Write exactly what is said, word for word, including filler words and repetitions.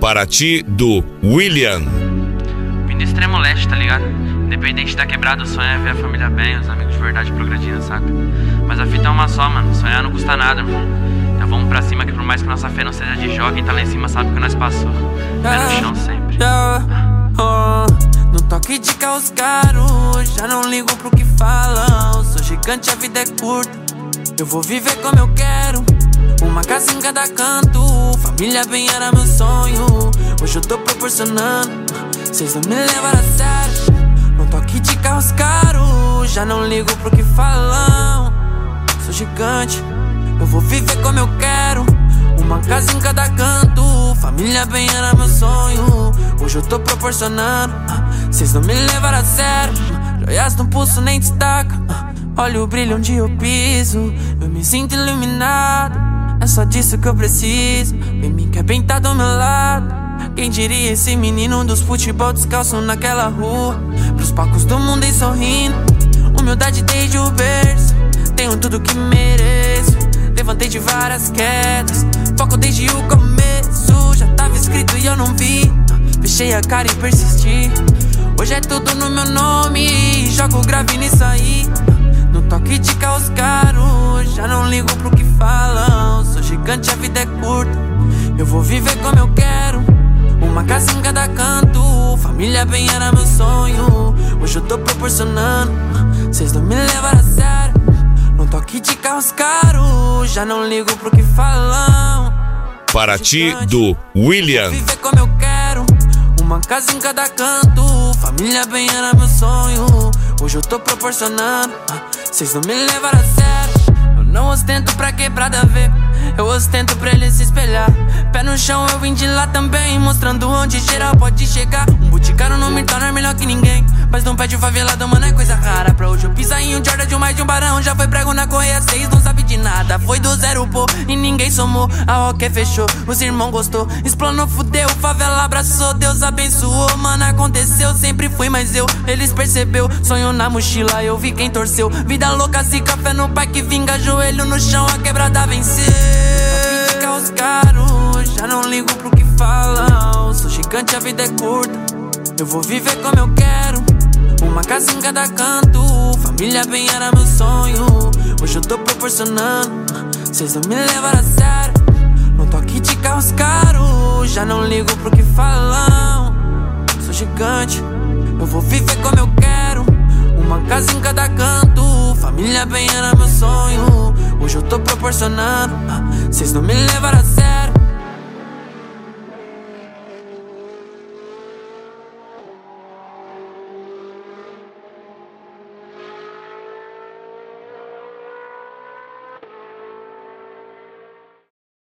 Paraty, do William. Vim do extremo leste, tá ligado? Independente da quebrada, o sonho é ver a família bem, os amigos de verdade progredindo, saca? Mas a fita é uma só, mano, sonhar não custa nada, mano. Então vamos pra cima que por mais que nossa fé não seja de jogo, quem tá lá em cima sabe o que nós passou. Pé no chão sempre. Yeah, oh, no toque de carros caros, já não ligo pro que falam. Sou gigante, a vida é curta, eu vou viver como eu quero. Uma casa em cada canto, família bem era meu sonho. Hoje eu tô proporcionando, cês não me levaram a sério. No toque de carros caros, já não ligo pro que falam. Sou gigante, eu vou viver como eu quero. Uma casa em cada canto, família bem era meu sonho. Hoje eu tô proporcionando, cês não me levaram a sério. Joias no pulso nem destaca, olha o brilho onde eu piso. Eu me sinto iluminado, é só disso que eu preciso. Vem me quer bem tá do meu lado. Quem diria esse menino dos futebol descalço naquela rua. Pros palcos do mundo e sorrindo, humildade desde o berço. Tenho tudo que mereço, levantei de várias quedas. Foco desde o começo, já tava escrito e eu não vi. Fechei a cara e persisti. Hoje é tudo no meu nome, jogo grave nisso aí. No toque de carros caros, já não ligo pro que falam. Sou gigante, a vida é curta, eu vou viver como eu quero. Uma casa em cada canto, família bem era meu sonho. Hoje eu tô proporcionando, cês não me levaram a sério. No toque de carros caros, já não ligo pro que falam. Paraty, do William. Viver como eu quero, uma casa em cada canto, família bem era meu sonho. Hoje eu tô proporcionando, cês não me levaram a sério. Eu não ostento pra quebrada ver, eu ostento pra ele se espelhar. Pé no chão eu vim de lá também, mostrando onde geral pode chegar. Um boticário não me torna melhor que ninguém, mas não pede favelado, mano, é coisa rara. Pra hoje eu pisar em um Jordan de um mais de um barão. Já foi prego na correia, seis não sabe de nada. Foi do zero, pô, e ninguém somou. A roque fechou, os irmãos gostou. Explanou, fudeu, favela abraçou. Deus abençoou, mano, aconteceu. Sempre fui, mas eu, eles percebeu. Sonho na mochila, eu vi quem torceu. Vida louca, se café no pai que vinga. Joelho no chão, a quebrada venceu. De carros caros, já não ligo pro que falam. Sou gigante, a vida é curta, eu vou viver como eu quero. Uma casa em cada canto, família bem era meu sonho. Hoje eu tô proporcionando, cês não me levaram a sério. No toque de carros caros, já não ligo pro que falam. Sou gigante, eu vou viver como eu quero. Uma casa em cada canto, família bem era meu sonho. Hoje eu tô proporcionando, cês não me levaram a sério.